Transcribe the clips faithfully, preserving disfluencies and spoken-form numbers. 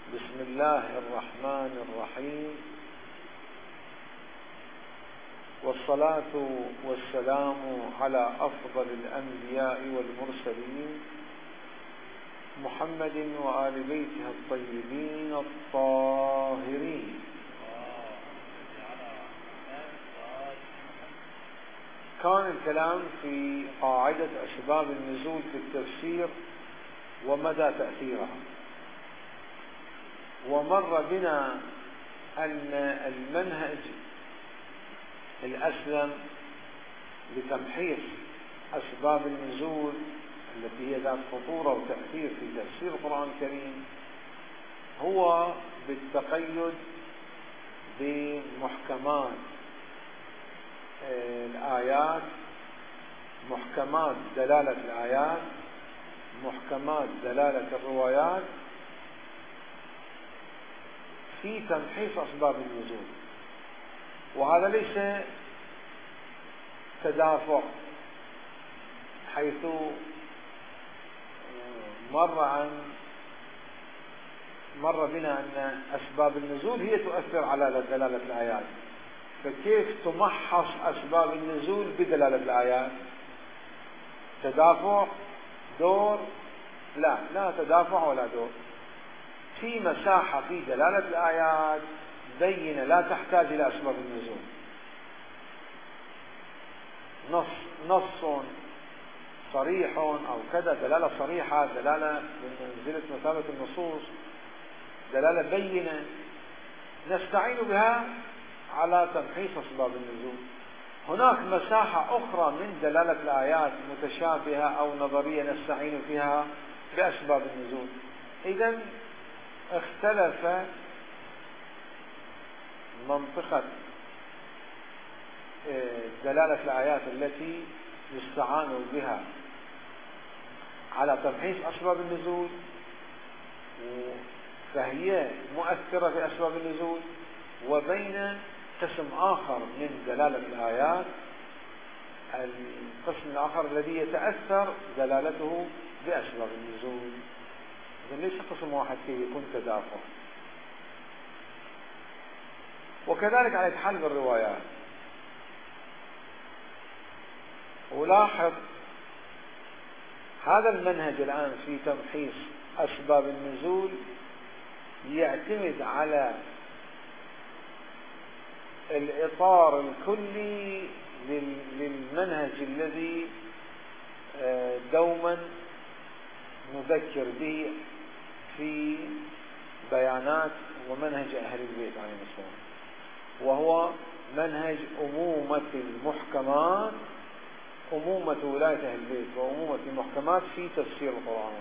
بسم الله الرحمن الرحيم، والصلاة والسلام على أفضل الأنبياء والمرسلين محمد وآل بيته الطيبين الطاهرين. كان الكلام في قاعدة أسباب النزول في التفسير ومدى تأثيرها، ومر بنا أن المنهج الأسلم لتمحيص أسباب النزول التي هي ذات خطورة وتأثير في تفسير القرآن الكريم هو بالتقيد بمحكمات الآيات، محكمات دلالة الآيات، محكمات دلالة الروايات في تمحيص أسباب النزول. وهذا ليس تدافع، حيث مر عن مر بنا أن أسباب النزول هي تؤثر على دلالة الآيات، فكيف تمحص أسباب النزول بدلالة الآيات؟ تدافع دور؟ لا، لا تدافع ولا دور. في مساحة في دلالة الآيات بينة لا تحتاج إلى أسباب النزول، نص نص صريح أو كذا، دلالة صريحة، دلالة بمنزلة مثابة النصوص، دلالة بينة نستعين بها على تمحيص أسباب النزول. هناك مساحة أخرى من دلالة الآيات متشابهة أو نظرية نستعين فيها بأسباب النزول. إذن اختلف منطقة دلالة الآيات التي يستعان بها على تمحيص أسباب النزول، فهي مؤثرة في أسباب النزول، وبين قسم آخر من دلالة الآيات، القسم الآخر الذي يتأثر دلالته بأسباب النزول. إذن ليس قسم واحد فيه يكون تدافع. وكذلك على الحال بالروايات. ولاحظ هذا المنهج الآن في تمحيص أسباب النزول يعتمد على الإطار الكلي للمنهج الذي دوما نذكر به في بيانات ومنهج أهل البيت عليهم السلام، وهو منهج أمومة المحكمات، أمومة ولاية أهل البيت وأمومة المحكمات في تفسير القرآن.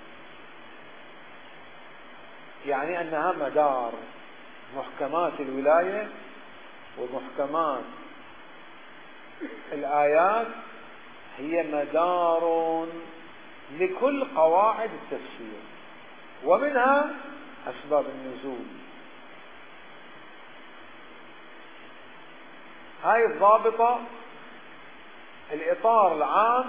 يعني أنها مدار محكمات الولاية ومحكمات الآيات، هي مدار لكل قواعد التفسير، ومنها أسباب النزول. هاي الضابطة الإطار العام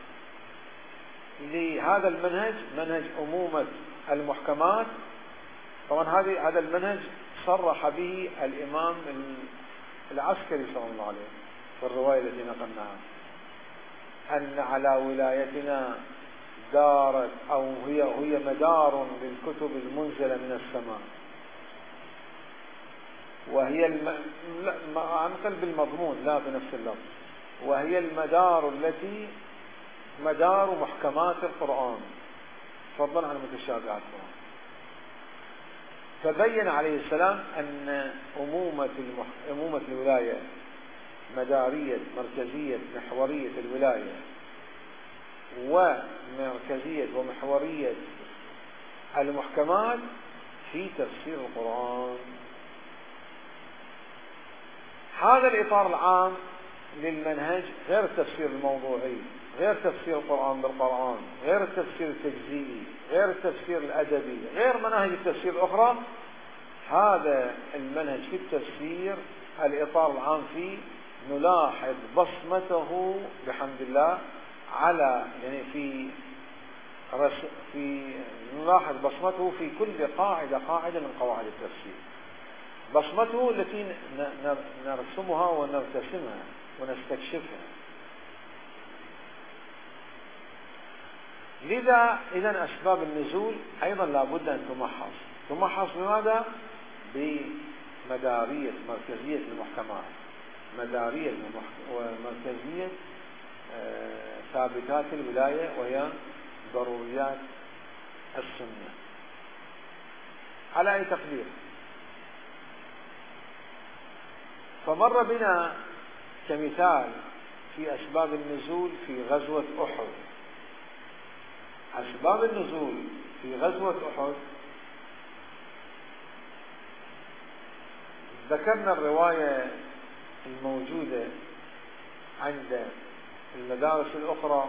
لهذا المنهج، منهج أمومة المحكمات. طبعا هذه هذا المنهج صرح به الإمام العسكري صلى الله عليه في الرواية التي نقلناها، أن على ولايتنا دارت أو هي هي مدار للكتب المنزلة من السماء، وهي الم... لا عن قلب المضمون لا بنفس اللفظ، وهي المدار التي مدار محكمات القرآن فضلا عن متشابهات القرآن. فبين عليه السلام أن أمومة المح... أمومة الولاية مدارية مركزية محورية الولاية ومركزية ومحورية المحكمات في تفسير القرآن. هذا الإطار العام للمنهج، غير التفسير الموضوعي، غير تفسير القرآن بالقرآن، غير التفسير التجزئي، غير التفسير الأدبي، غير مناهج التفسير الأخرى. هذا المنهج في التفسير الإطار العام فيه نلاحظ بصمته بحمد الله على يعني في في نلاحظ بصمته في كل قاعدة قاعدة من قواعد التفسير، بصمته التي نرسمها ونرتسمها ونستكشفها. لذا إذن أسباب النزول أيضا لابد أن تمحص. تمحص بماذا؟ بمدارية مركزية المحكمات، مدارية ومركزية ثابتات الولاية وهي ضروريات السنة. على أي تقدير؟ فمر بنا كمثال في أسباب النزول في غزوة أحد. أسباب النزول في غزوة أحد ذكرنا الرواية الموجودة عند المدارس الأخرى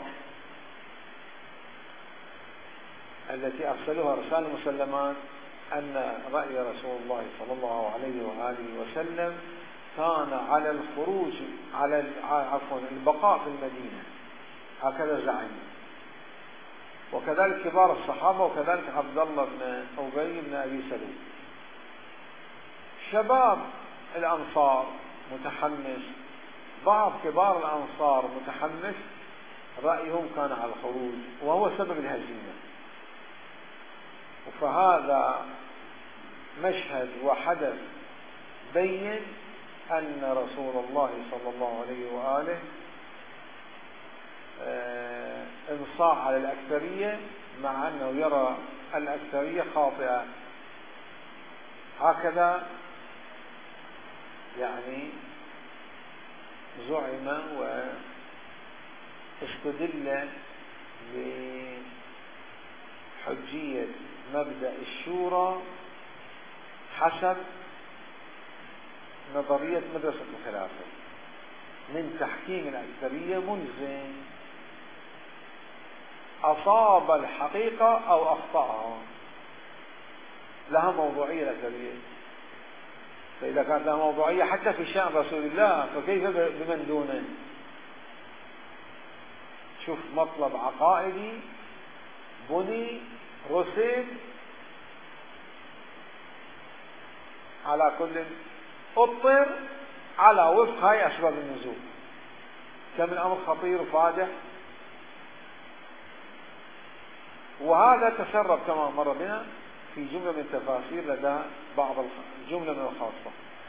التي أرسلوها رسائل المسلمات أن رأي رسول الله صلى الله عليه وآله وسلم كان على الخروج على عفوا البقاء في المدينة، هكذا زعم، وكذلك كبار الصحابة، وكذلك عبد الله بن أبي بن أبي سلول. شباب الأنصار متحمس، بعض كبار الأنصار متحمس، رأيهم كان على الخروج وهو سبب الهزيمة. فهذا مشهد وحدث بين أن رسول الله صلى الله عليه وآله انصاع على الأكثرية مع أنه يرى الأكثرية خاطئة. هكذا يعني زعم واستدل بحجية مبدأ الشورى حسب نظرية مدرسة الخلافة من تحكيم الأكثرية ملزم، أصاب الحقيقة أو أخطأها، لها موضوعية الأكثرية. فإذا كانت لها موضوعية حتى في شأن رسول الله فكيف بمن دونه؟ شوف مطلب عقائدي بني رسم على كل اضطر على وفق هاي أسباب النزول. كم الأمر خطير وفادح، وهذا تسرب كما مر بنا في جملة من تفاسير لدى بعض الجملة من الخاصة.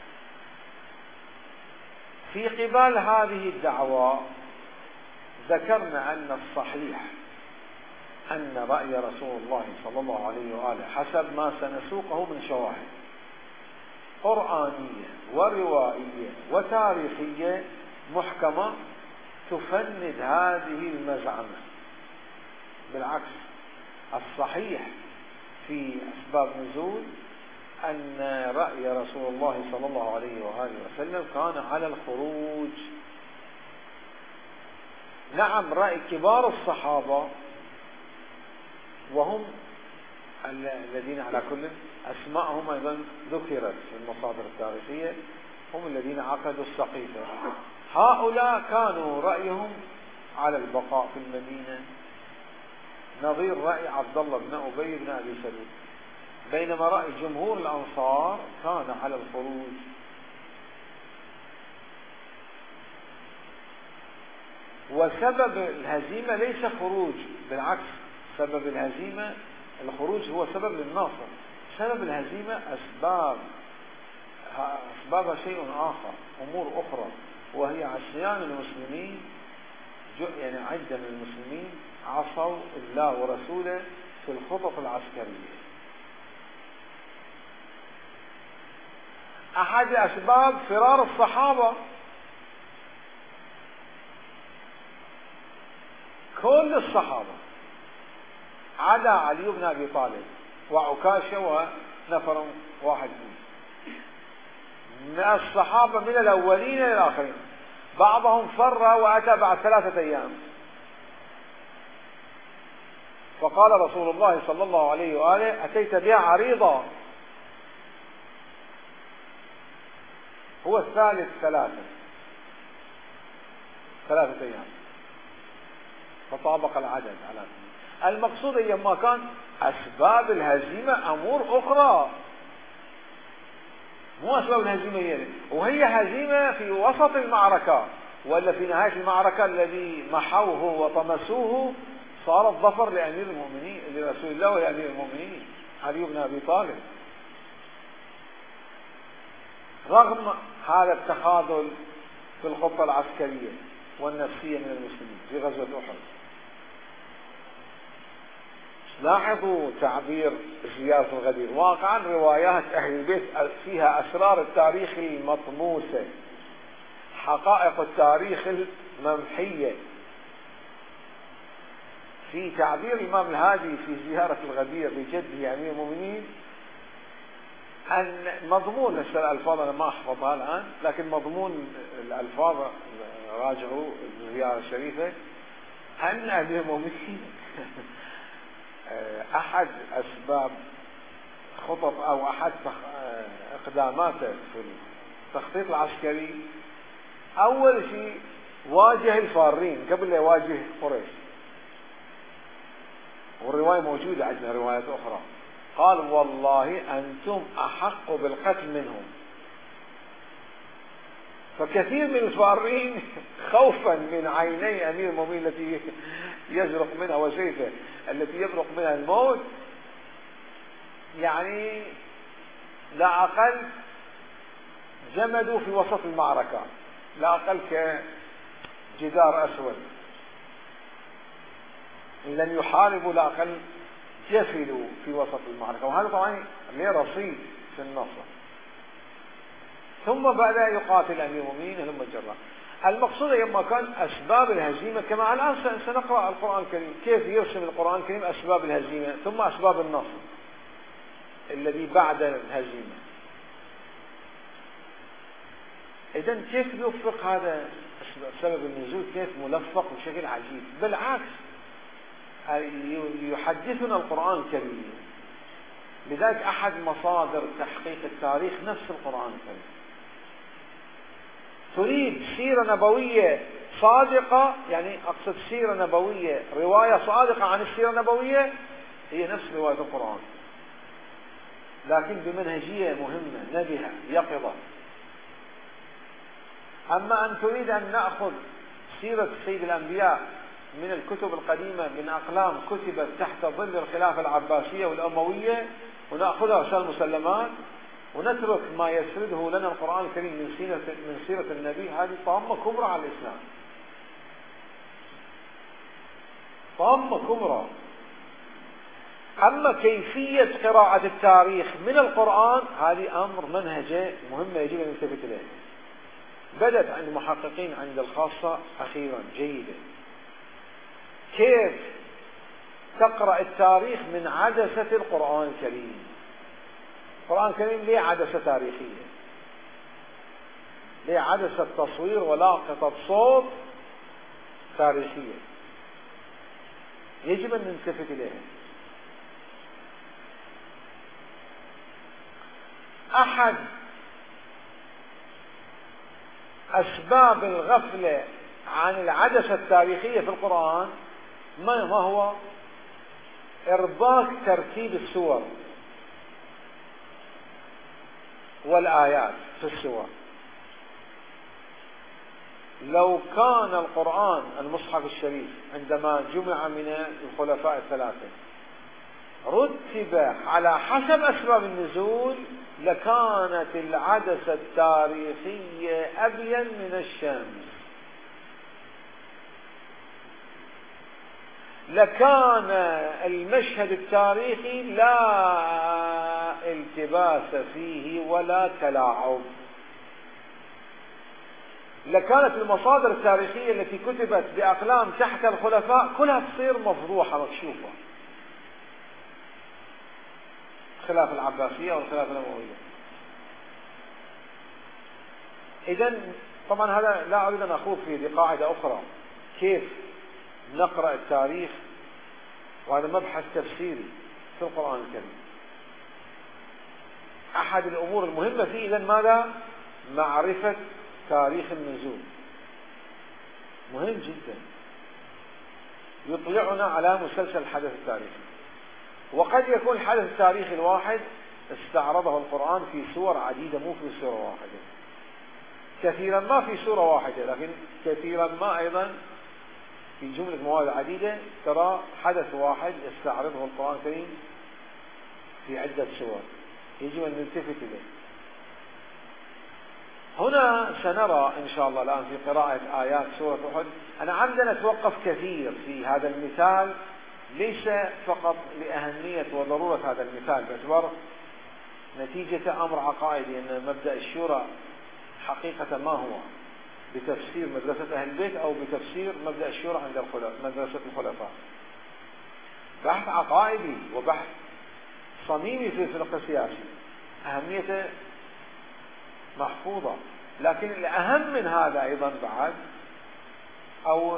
في قبال هذه الدعوة ذكرنا أن الصحيح أن رأي رسول الله صلى الله عليه وآله حسب ما سنسوقه من شواهد قرآنية ورواية وتاريخية محكمة تفند هذه المزعمة. بالعكس، الصحيح في أسباب نزول أن رأي رسول الله صلى الله عليه وآله وسلم كان على الخروج. نعم، رأي كبار الصحابة وهم الذين على كل أسماءهم أيضا ذكرت في المصادر التاريخية، هم الذين عقدوا السقيفة. هؤلاء كانوا رأيهم على البقاء في المدينة، نظير رأي عبد الله بن أبي بن أبي سلول، بينما رأي جمهور الأنصار كان على الخروج. وسبب الهزيمة ليس خروج، بالعكس، سبب الهزيمة الخروج هو سبب للنصر. سبب الهزيمة أسباب أسبابها شيء آخر، أمور أخرى، وهي عصيان المسلمين. يعني عدة من المسلمين عصوا الله ورسوله في الخطط العسكرية. أحد أسباب فرار الصحابة كل الصحابة عدا علي بن أبي طالب وعكاشة ونفر واحد من الصحابة من الأولين إلى الآخرين. بعضهم فر وأتى بعد ثلاثة أيام، فقال رسول الله صلى الله عليه وآله: أتيت بها عريضة. هو الثالث ثلاثة ثلاثة أيام، فطابق العدد على المقصود أيما كان أسباب الهزيمة أمور أخرى، مو أسباب الهزيمة هي، وهي هزيمة في وسط المعركة، ولا في نهاية المعركة الذي محوه وطمسوه صار الظفر لأمير المؤمنين لرسول الله ولأمير المؤمنين علي بن أبي طالب. رغم هذا التخاذل في الخطة العسكرية والنفسية من المسلمين في غزوة أحد. لاحظوا تعبير زيارة الغدير، واقعا روايات أهل البيت فيها أسرار التاريخ المطموسة، حقائق التاريخ الممحية. في تعبير الإمام الهادي في زيارة الغدير بجده أمير المؤمنين أن مضمون الألفاظ أنا ما أحفظها الآن، لكن مضمون الألفاظ راجعوا الزيارة الشريفة أن أمير المؤمنين أحد أسباب خطط أو أحد إقداماته في التخطيط العسكري أول شيء واجه الفارين قبل لا يواجه قريش، والرواية موجودة عندنا روايات أخرى. قال والله أنتم أحق بالقتل منهم. فكثير من الفارين خوفا من عيني أمير المؤمنين التي يزرق منها وسيفه التي يبرق منها الموت، يعني لا أقل جمدوا في وسط المعركة، لا أقل كجدار أسود، إن لم يحاربوا لا أقل جفلوا في وسط المعركة. وهذا طبعا له رصيد في النصر. ثم بعد يقاتل أمير المؤمنين ثم الجراح. المقصود لما كان أسباب الهزيمة كما الآن سنقرأ القرآن الكريم كيف يرسم القرآن الكريم أسباب الهزيمة ثم أسباب النصر الذي بعد الهزيمة. إذن كيف يوفق هذا سبب النزول كيف ملفق بشكل عجيب، بالعكس يحدثنا القرآن الكريم. لذلك أحد مصادر تحقيق التاريخ نفس القرآن الكريم. تريد سيرة نبوية صادقة، يعني أقصد سيرة نبوية رواية صادقة عن السيرة النبوية، هي نفس رواية القرآن لكن بمنهجية مهمة نبهة يقظة. أما أن تريد أن نأخذ سيرة سيد الأنبياء من الكتب القديمة من أقلام كتبت تحت ظل الخلافة العباسية والأموية ونأخذها رسال مسلمات ونترك ما يسرده لنا القرآن الكريم من سيرة من سيرة النبي، هذه طامة كبرى على الإسلام، طامة كبرى. أما كيفية قراءة التاريخ من القرآن هذه أمر منهجة مهمة يجب أن نلتفت إليه. بدت عند المحققين عند الخاصة أخيرا جيدة كيف تقرأ التاريخ من عدسة القرآن الكريم. القرآن الكريم ليه عدسة تاريخية، ليه عدسة تصوير ولاقطة صوت تاريخية يجب أن نلتفت إليها. أحد أسباب الغفلة عن العدسة التاريخية في القرآن ما هو؟ إرباك ترتيب السور والآيات في السور. لو كان القرآن المصحف الشريف عندما جمع من الخلفاء الثلاثة رتب على حسب أسباب النزول لكانت العدسة التاريخية أبين من الشمس، لكان المشهد التاريخي لا التباس فيه ولا تلاعب، لكانت المصادر التاريخية التي كتبت بأقلام تحت الخلفاء كلها تصير مفضوحة مكشوفة، خلاف العباسية والخلافة الأموية. إذن طبعا هذا لا أريد أن أخوض فيه، دي قاعدة أخرى كيف نقرأ التاريخ، وهذا مبحث تفسيري في القرآن الكريم. أحد الأمور المهمة فيه إذن ماذا؟ معرفة تاريخ النزول، مهم جدا. يطلعنا على مسلسل الحدث التاريخي. وقد يكون الحدث التاريخي الواحد استعرضه القرآن في سور عديدة، مو في سورة واحدة، كثيرا ما في سورة واحدة، لكن كثيرا ما أيضا في جملة مواد عديدة ترى حدث واحد استعرضه القرآن الكريم في عدة سور، يجب أن نلتفت إليه. هنا سنرى إن شاء الله الآن في قراءة آيات سورة أحد. أنا عمدا أتوقف كثير في هذا المثال، ليس فقط لأهمية وضرورة هذا المثال، باعتبار نتيجة أمر عقائدي أن مبدأ الشورى حقيقة ما هو بتفسير مدرسة أهل البيت أو بتفسير مبدأ الشورى عند مدرسة الخلفاء. بحث عقائدي وبحث صميمي في الفقه السياسي، أهميته محفوظة. لكن الأهم من هذا أيضا بعد، أو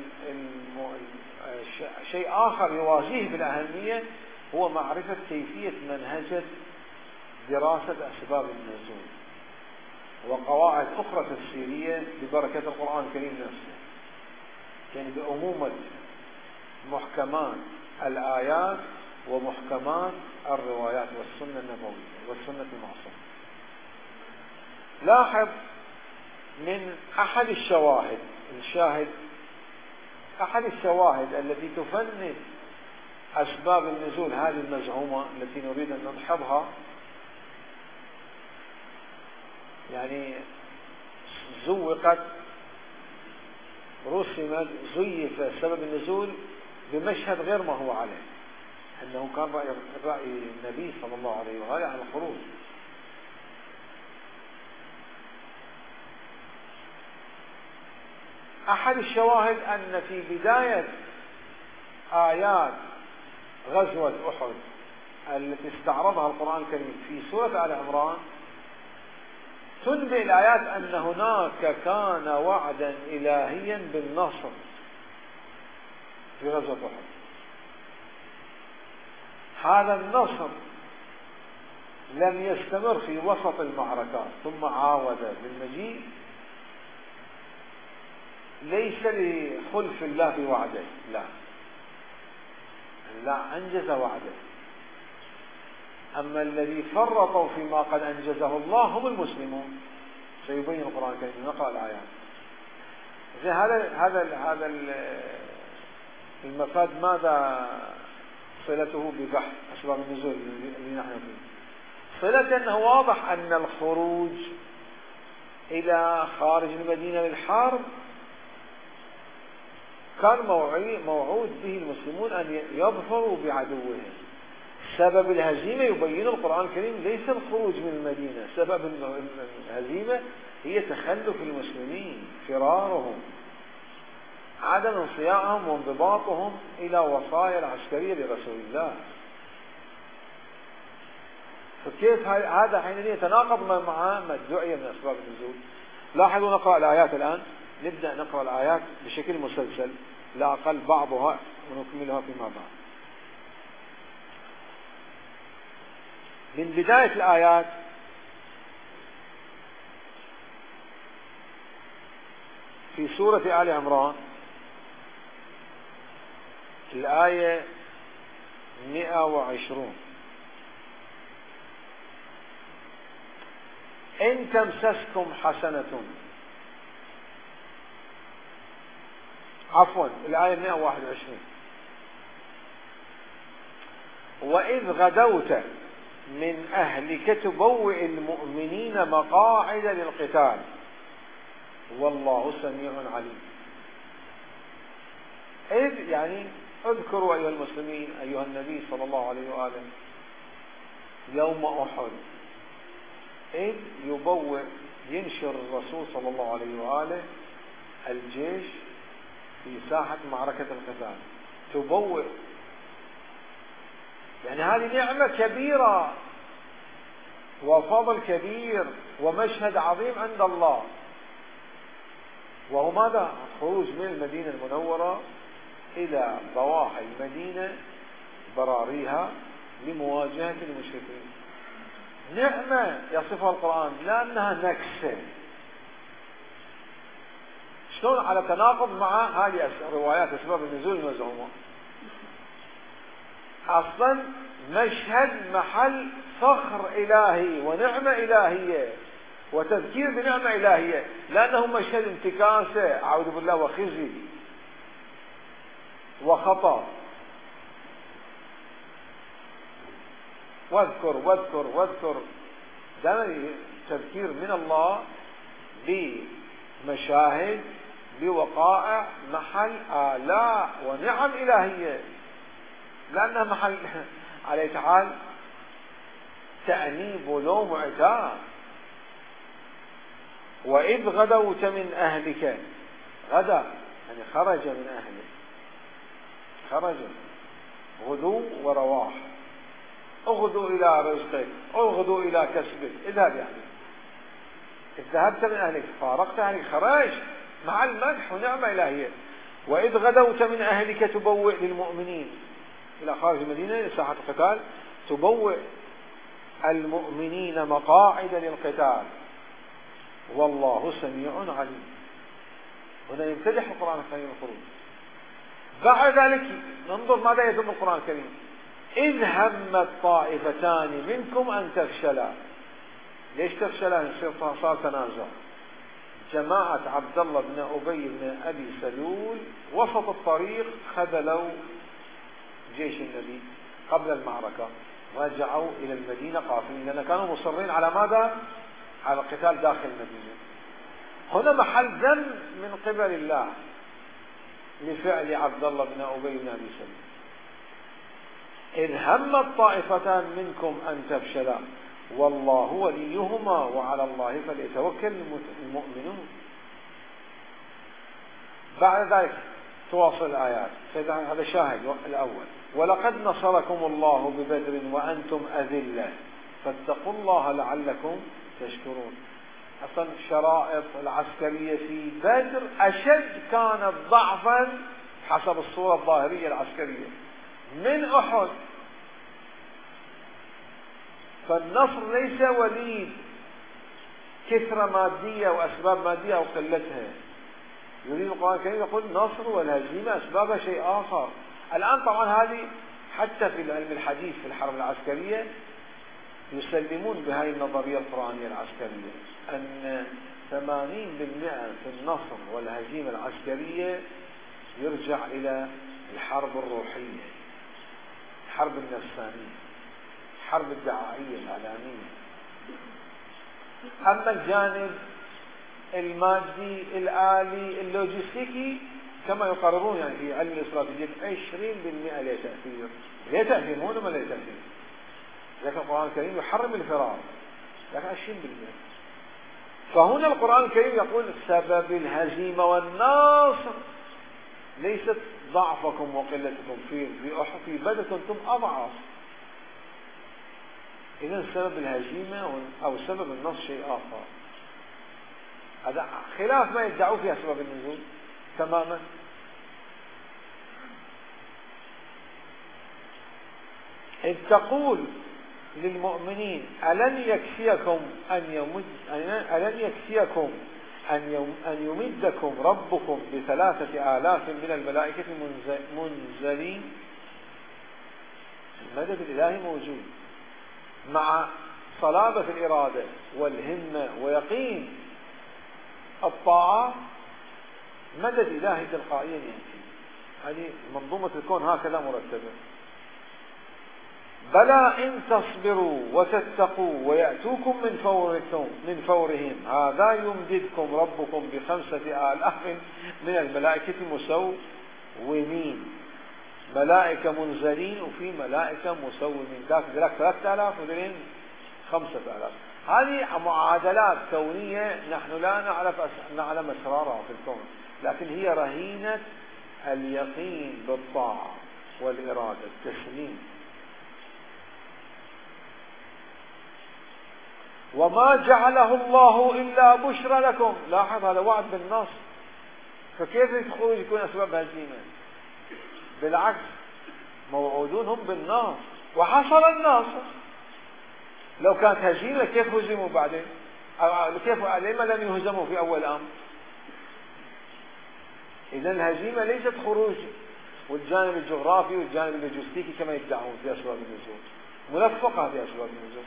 شيء آخر يواجهه بالأهمية، هو معرفة كيفية منهجة دراسة أسباب النزول وقواعد أخرى تفسيرية ببركة القرآن الكريم نفسه، يعني بأمومة محكمات الآيات ومحكمات الروايات والسنة النبوية والسنة المعصومة. لاحظ من أحد الشواهد الشاهد أحد الشواهد التي تفند أسباب النزول هذه المزعومة التي نريد أن نلحظها، يعني زوقت رسمت زيف سبب النزول بمشهد غير ما هو عليه، أنه كان رأي, رأي النبي صلى الله عليه وآله على الخروج. أحد الشواهد أن في بداية آيات غزوة أحد التي استعرضها القرآن الكريم في سورة آل عمران تنبئ الآيات أن هناك كان وعدا إلهيا بالنصر في غزوة أحد. هذا النصر لم يستمر في وسط المعركات ثم عاود بالمجيء، ليس لخلف الله بوعده، لا لا أنجز وعده. أما الذي فرطوا فيما قد أنجزه الله هم المسلمون، سيبين القرآن الكريم نقرأ الآيات. هذا هذا هذا المفاد ماذا صلته ببحث أسباب النزول اللي نحن فيه؟ صلة أنه واضح أن الخروج إلى خارج المدينة للحرب كان موعود به المسلمون أن يظفروا بعدوهم. سبب الهزيمة يبين القرآن الكريم ليس الخروج من المدينة، سبب الهزيمة هي تخلف المسلمين، فرارهم، عدم انصياعهم وانضباطهم إلى وصايا العسكرية لرسول الله. فكيف هذا حين يتناقض مع ما ادعي من أسباب النزول؟ لاحظوا نقرأ الآيات الآن، نبدأ نقرأ الآيات بشكل مسلسل، لا أقل بعضها ونكملها فيما بعد. من بداية الآيات في سورة آل عمران الآية مئة وعشرون: إن تمسسكم حسنة، عفوا الآية مئة وواحد وعشرين: وإذ غدوت من أهلك تبوئ المؤمنين مقاعد للقتال والله سميع عليم. إذ يعني اذكروا أيها المسلمين، أيها النبي صلى الله عليه وآله، يوم أحد إذ يبوئ ينشر الرسول صلى الله عليه وآله الجيش في ساحة معركة القتال. تبوئ يعني هذه نعمة كبيرة وفضل كبير ومشهد عظيم عند الله، وهو ماذا؟ الخروج من المدينة المنورة إلى ضواحي المدينة براريها لمواجهة المشركين. نعمة يصفها القرآن، لا أنها نكسة، شلون على تناقض مع هذه الروايات أسباب النزول المزعومة. أصلا مشهد محل فخر إلهي ونعمة إلهية وتذكير بنعمة إلهية، لأنه مشهد انتكاسة أعوذ بالله وخزي وخطأ. واذكر واذكر واذكر دائما تذكير من الله بمشاهد بوقائع محل آلاء ونعم إلهية، لأنها محل عليه تعالى تأنيب ولوم وعتاب. وإذ غدوت من أهلك، غدا يعني خرج من أهله، خرج غدو ورواح، اغدو إلى رزقك اغدو إلى كسبك، اذهب يعني ذهبت من أهلك، فارقت أهلك، خرج مع المدح ونعمة إلهية. وإذ غدوت من أهلك تبوئ للمؤمنين، إلى خارج المدينة ساحة القتال، تبوئ المؤمنين مقاعد للقتال والله سميع عليم. هنا يمتدح القرآن الكريم الخروج. بعد ذلك ننظر ماذا يدل القرآن الكريم. إذ همت طائفتان منكم أن تفشلا. ليش تفشلا؟ صار تنازع. جماعة عبد الله بن أبي بن أبي سلول وسط الطريق خذلوا جيش النبي قبل المعركة، رجعوا إلى المدينة قافلين، لأن كانوا مصرين على ماذا؟ على القتال داخل المدينة. هنا محل ذنب من قبل الله لفعل عبد الله بن أبي بن أبي سلول. إذ همت طائفتان منكم أن تفشلا والله وليهما وعلى الله فليتوكل المؤمنون. بعد ذلك تواصل الآيات. هذا شاهد الأول. ولقد نصركم الله ببدر وأنتم أذلة فاتقوا الله لعلكم تشكرون. أصلا الشرائط العسكرية في بدر أشد كانت ضعفا حسب الصورة الظاهرية العسكرية من أحد. فالنصر ليس وليد كثرة مادية وأسباب مادية أو قلتها. يريد القرآن الكريم يقول النصر والهزيمة أسبابها شيء آخر. الآن طبعا هذه حتى في علم الحديث في الحرب العسكرية يسلمون بهذه النظرية القرآنية العسكرية أن ثمانين بالمئة في النصر والهزيمة العسكرية يرجع إلى الحرب الروحية، الحرب النفسانية، الحرب الدعائية الإعلامية. أما الجانب المادي الآلي اللوجستيكي كما يقررون يعني في علم الاستراتيجية عشرين بالمئة له تأثير. له تأثير مو ما له تأثير. لكن القرآن الكريم يحرم الفرار، لكن عشرين بالمئة. فهنا القرآن الكريم يقول سبب الهزيمة والنصر ليست ضعفكم وقلتكم في في أحد في بدر كنتم أضعف. إذن سبب الهزيمة أو سبب النصر شيء آخر. هذا خلاف ما يدعوا فيها سبب النزول تماما. إذ تقول للمؤمنين ألن يكفيكم أن يمد ألن يكفيكم أن أن يمدكم ربكم بثلاثة آلاف من الملائكة منزلين. المدد الإلهي موجود مع صلابة الإرادة والهمة ويقين الطاعة، مدد إلهي تلقائيا يأتي. هذه منظومة الكون هكذا مرتبة. بلى إن تصبروا وتتقوا ويأتوكم من فوركم من فورهم هذا يمددكم ربكم بخمسة آلاف من الملائكة مسومين. ملائكة منزلين وفي ملائكة مسومين. ذاك ذاك ثلاثة آلاف وذلين خمسة آلاف. هذه معادلات كونية نحن لا نعرف نعلم أسرارها في الكون، لكن هي رهينة اليقين بالطاعة والإرادة التسليم. وما جعله الله إلا بشرى لكم. لاحظ هذا وعد بالنصر، فكيف الخروج يكون أسباب هزيمة؟ بالعكس موعودون هم بالنصر وحصل النصر. لو كانت هزيمة كيف هزموا بعدين؟ كيف لما لم يهزموا في أول أمر؟ إذا الهزيمة ليست خروج والجانب الجغرافي والجانب اللوجستيكي كما يدعون في أسباب النزول، ملفقة في أسباب النزول.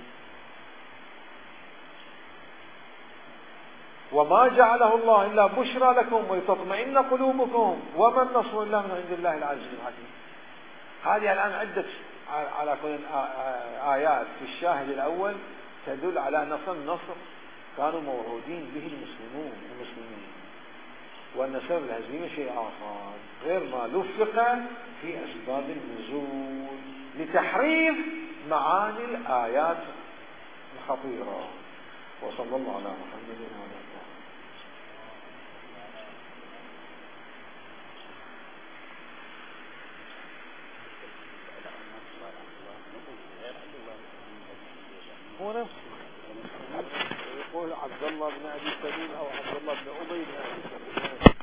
وما جعله الله إلا بشرى لكم ولتطمئن قلوبكم وما النصر إلا من عند الله العزيز الحكيم. هذه الآن عدة على كل آيات في الشاهد الأول تدل على نصر النصر كانوا موعودين به المسلمون المسلمين، وأن سبب الهزيمة شيء آخر غير ما لفق في أسباب النزول لتحريف معاني الآيات الخطيرة. وصلى الله على محمد وعلى آله. هو نفسه يقول عبد الله بن أبي سلول أو عبد الله بن أبي بن أبي سلول.